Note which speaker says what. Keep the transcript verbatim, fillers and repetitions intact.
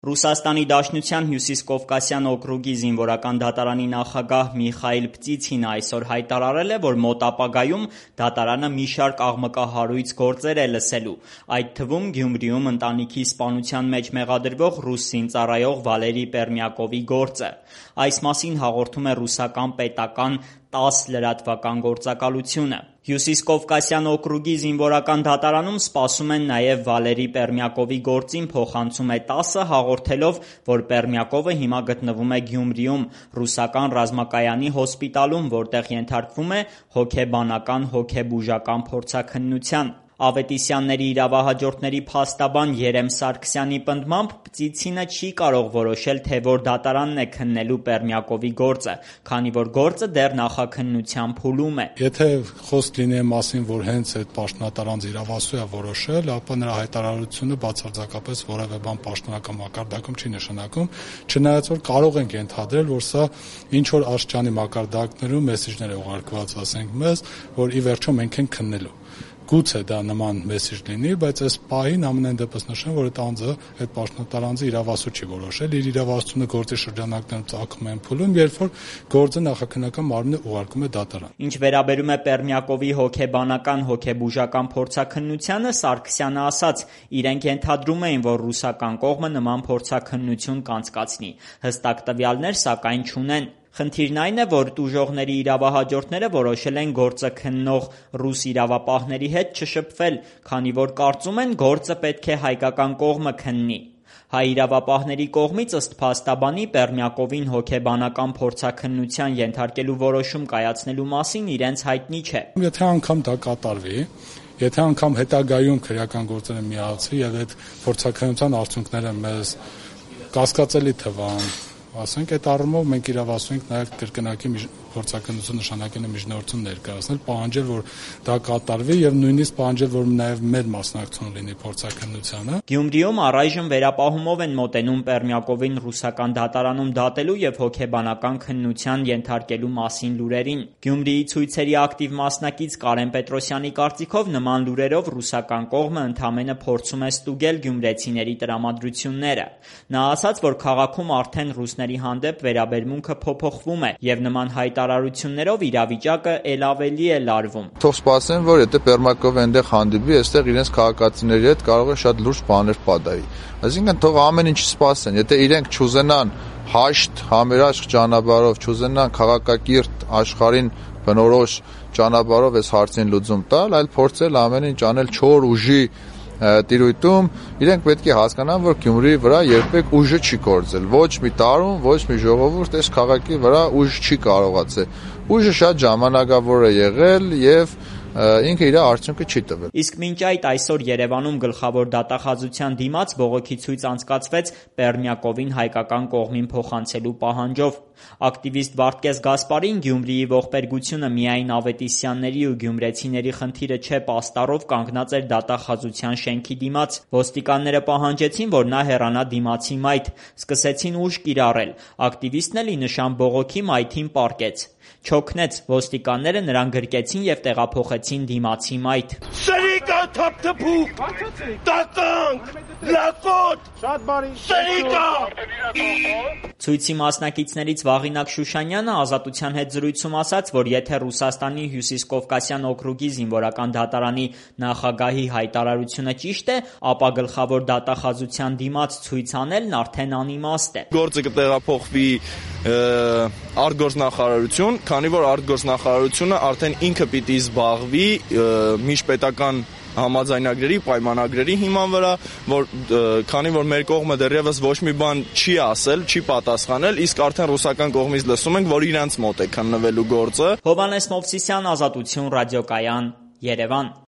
Speaker 1: Ռուսաստանի Դաշնության Հյուսիսկովկասյան օկրուգի զինվորական դատարանի նախագահ Միխայիլ Պտիցինը այսօր հայտարարել է, որ մոտ ապագայում դատարանը մի շարք աղմկահարույց գործեր է լսելու, այդ թվում Գյումրիում ընտանիքի սպանության մեջ մեղադրվող ռուս զինծառայող Վալերի Պերմյակովի գործը։ Այս մասին հաղորդում է ռուսական պետական տաս լրատվական գործակալությունը։ Հյուսիսկովկասյան օկրուգի զինվորական դատարանում սպասում են նաև Վալերի Պերմյակովի գործին փոխանցում է տասը, հաղորդելով, որ Պերմյակովը հիմա գտնվում է Գյումրիում, ռուսական ռազմակայանի հոսպիտալում, որտեղ ենթարկվում է հոգեբանական հոգեբուժական փորձաքննության։ Ավետիսյանների իրավահաջորդների փաստաբան Երեմ Սարգսյանի պնդմամբ Պտիցինը չի կարող որոշել, թե որ դատարանն է քննելու Պերմյակովի գործը, քանի որ գործը դեռ նախաքննության փուլում է։
Speaker 2: Եթե խոսք լինի մասին, որ հենց այդ պաշտոնատարանձ իրավասու է որոշել, ապա նրա հայտարարությունը բացարձակապես որևէ բան պաշտոնական մակարդակում չի նշանակում, չնայած որ կարող ենք ենթադրել, որ սա ինչ որ աշխարհի մակարդակներում մեսիջներ է ուղարկված, ասենք մեզ, որ ի վերջո մենք ենք քննելու։ Գուցե դա նման մեսիջ լինի, բայց այս պահին ամենայն դեպս նշեմ, որ այդ անձը, այդ պաշտոնատար անձը իրավասու չի որոշել, իր իրավասությունը գործի շրջանակներում ծագում են փուլում, երբ որ գործը նախաքննական մարմինը ուղարկում է դատարան։
Speaker 1: Ինչ վերաբերում է Պերմյակովի հոգեբանական հոգեբուժական փորձաքննությանը, Սարգսյանը ասաց, իրենք ենթադրում էին, որ ռուսական կողմը նման փորձաքննություն կանցկացնի, հստակ տվյալներ սակայն չունեն։ Խնդիրն այն է, որ տուժողների իրավահաջորդները որոշել են գործը քննող ռուս իրավապահների հետ չշփվել, քանի որ կարծում են գործը պետք է հայկական կողմը քննի։ Հայ իրավապահների կողմից ըստ փաստաբանի Պերմյակովին հոգեբանական փորձաքննության ենթարկելու որոշում կայացնելու մասին իրենց հայտնի չէ։
Speaker 2: Եթե անգամ դա կատարվի, եթե անգամ հետագայում քրեական գործերը միացվի եւ այդ փորձաքննության արդյունքները մեզ կասկածելի թվան, ասենք այդ առումով մենք իրավասու ենք նաև կրկնակի փորձաքննություն նշանակելու միջնորդություն ներկայացնել, պահանջել, որ դա կատարվի եւ նույնիսկ պահանջել, որ նաև մեր մասնակցություն լինի փորձաքննությանը։
Speaker 1: Գյումրիում առայժմ վերապահումով են մոտենում Պերմյակովին ռուսական դատարանում դատելու եւ հոգեբանական քննության ենթարկելու մասին լուրերին։ Գյումրիի ցույցերի ակտիվ մասնակից Կարեն Պետրոսյանի կարծիքով նման լուրերով ռուսական կողմը ընդամենը փորձում է ստուգել գյումրեցիների տրամադրությունները։ Նա ասաց, որ քաղաքում արդեն ռուսների հանդեպ վերաբերմունքը փոփոխվում է եւ նման հայտարարություններով իրավիճակը ել ավելի է լարվում։
Speaker 3: Թող սպասեն, որ եթե Պերմյակովը այնտեղ հանդիպի, այստեղ իրենց քաղաքացիների հետ կարող է շատ լուրջ բաներ պատահի։ Այսինքն թող ամեն ինչ սպասեն, եթե իրենք չուզենան հաշտ, համերաշխ ճանապարհով, չուզենան քաղաքակիրթ աշխարհին բնորոշ ճանապարհով այս հարցին լուծում տալ, այլ փորձել ամեն ինչ անել չոր ուժի տիրույթում, իրենք պետք է հասկանան, որ Գյումրիի վրա երբեք ուժը չի գործել, ոչ մի տարում, ոչ մի ժողովուրդ այս քաղաքի վրա ուժ չի կարողացել։ Ուժը շատ ժամանակավոր է եղել եւ ինքը իր արդյունքը չի տվել։
Speaker 1: Իսկ մինչ այդ այսօր Երևանում գլխավոր դատախազության դիմաց բողոքի ցույց անցկացվեց Պերմյակովին հայկական կողմին փոխանցելու պահանջով։ Ակտիվիստ Վարդգես Գասպարին Գյումրիի ողբերգությունը միայն ավետիսյանների ու գյումրեցիների խնդիրը չէ, պաստառով կանգնած էր դատախազության շենքի դիմաց։ Ոստիկանները պահանջեցին, որ նա հեռանա դիմացի մայթ, սկսեցին ուժ կիրառել։ Ակտիվիստն էլ ի նշան բողոքի մայթին պառկեց։ Չօգնեց, ոստիկանները նրան գրկեցին եւ տեղափոխեցին դիմացի մայթ։
Speaker 4: Սրիկա թափթփուկ, տականք, լակոտ, շատ բարի, սրիկա։
Speaker 1: Ցույցի մասնակիցներից Վաղինակ Շուշանյանը Ազատության հետ զրույցում ասաց, որ եթե Ռուսաստանի Հյուսիսկովկասյան օկրուգի զինվորական դատարանի նախագահի հայտարարությունը ճիշտ է, ապա գլխավոր դատախազության դիմաց ցույց անելն արդեն անիմաստ է։
Speaker 5: Գործը կտեղափոխվի արտգործնախարարություն, քանի որ արտգործնախարարությունը արդեն ինքը պիտի զբաղվի միջպետական համաձայնագրերի, պայմանագրերի հիման վրա, որ քանի որ մեր կողմը դեռևս ոչ մի բան չի ասել, չի պատասխանել, իսկ արդեն ռուսական կողմից լսում ենք, որ իրանց մոտ է քննվելու գործը։
Speaker 1: Հովհաննես Մովսիսյան, Ազատություն ռադիոկայան, Երևան։